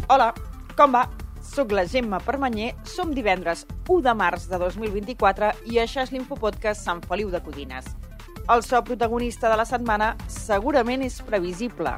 Hola, com va? Soc la Gemma Permanyer, som divendres 1 de març de 2024 i això és l'Infopodcast Sant Feliu de Codines. El so protagonista de la setmana segurament és previsible.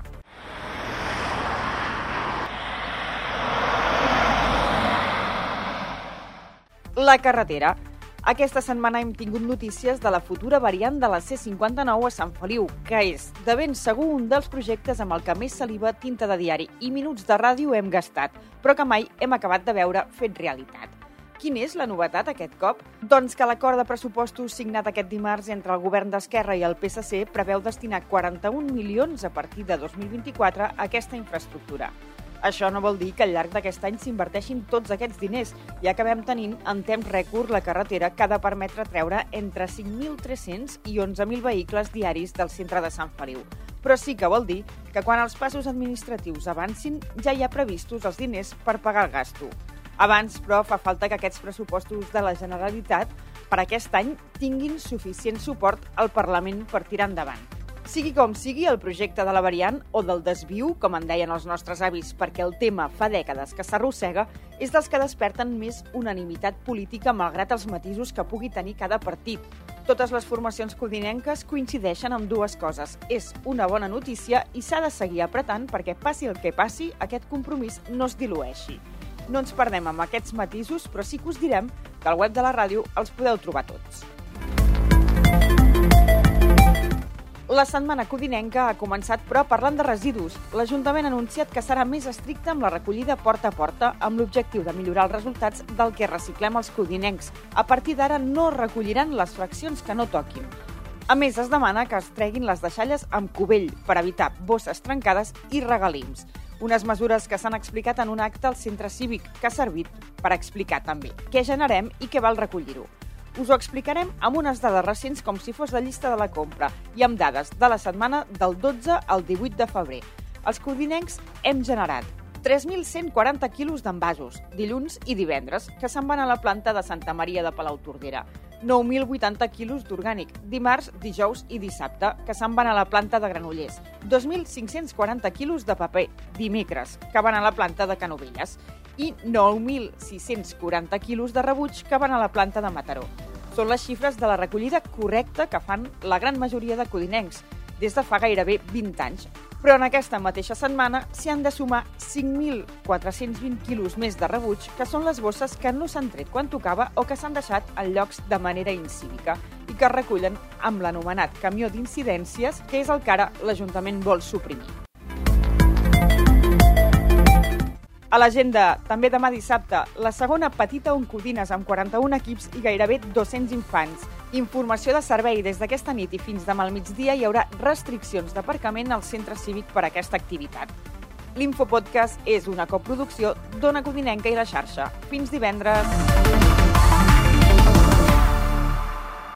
La carretera. Aquesta setmana hem tingut notícies de la futura variant de la C59 a Sant Feliu, que és, de ben segur, un dels projectes amb el que més saliva, tinta de diari i minuts de ràdio hem gastat, però que mai hem acabat de veure fet realitat. Quina és la novetat aquest cop? Doncs que l'acord de pressupostos signat aquest dimarts entre el govern d'Esquerra i el PSC preveu destinar 41 milions a partir de 2024 a aquesta infraestructura. Això no vol dir que al llarg d'aquest any s'inverteixin tots aquests diners i acabem tenint en temps rècord la carretera que ha de permetre treure entre 5.300 i 11.000 vehicles diaris del centre de Sant Feliu. Però sí que vol dir que quan els passos administratius avancin ja hi ha previstos els diners per pagar el gasto. Abans, però, fa falta que aquests pressupostos de la Generalitat per aquest any tinguin suficient suport al Parlament per tirar endavant. Sigui com sigui, el projecte de la variant o del desviu, com en deien els nostres avis, perquè el tema fa dècades que s'arrossega, és dels que desperten més unanimitat política malgrat els matisos que pugui tenir cada partit. Totes les formacions codinenques coincideixen amb dues coses. És una bona notícia i s'ha de seguir apretant perquè passi el que passi, aquest compromís no es dilueixi. No ens perdem amb aquests matisos, però sí que us direm que al web de la ràdio els podeu trobar tots. La setmana codinenca ha començat, però, parlant de residus. L'Ajuntament ha anunciat que serà més estricte amb la recollida porta a porta amb l'objectiu de millorar els resultats del que reciclem els codinencs. A partir d'ara no recolliran les fraccions que no toquin. A més, es demana que es treguin les deixalles amb cubell per evitar bosses trencades i regalims. Unes mesures que s'han explicat en un acte al centre cívic que ha servit per explicar també què generem i què val recollir-ho. Us ho explicarem amb unes dades recents com si fos la llista de la compra i amb dades de la setmana del 12 al 18 de febrer. Els codinencs hem generat 3.140 quilos d'envasos, dilluns i divendres, que se'n van a la planta de Santa Maria de Palautordera. 9.080 quilos d'orgànic, dimarts, dijous i dissabte, que se'n van a la planta de Granollers. 2.540 quilos de paper, dimecres, que van a la planta de Canovelles. I 9.640 quilos de rebuig que van a la planta de Mataró. Són les xifres de la recollida correcta que fan la gran majoria de codinencs, des de fa gairebé 20 anys. Però en aquesta mateixa setmana s'hi han de sumar 5.420 quilos més de rebuig, que són les bosses que no s'han tret quan tocava o que s'han deixat en llocs de manera incívica i que es recullen amb l'anomenat camió d'incidències, que és el que ara l'Ajuntament vol suprimir. A l'agenda, també demà dissabte, la segona petita Oncodines amb 41 equips i gairebé 200 infants. Informació de servei des d'aquesta nit i fins demà al migdia hi haurà restriccions d'aparcament al centre cívic per a aquesta activitat. L'Infopodcast és una coproducció d'Ona Codinenca i la xarxa. Fins divendres!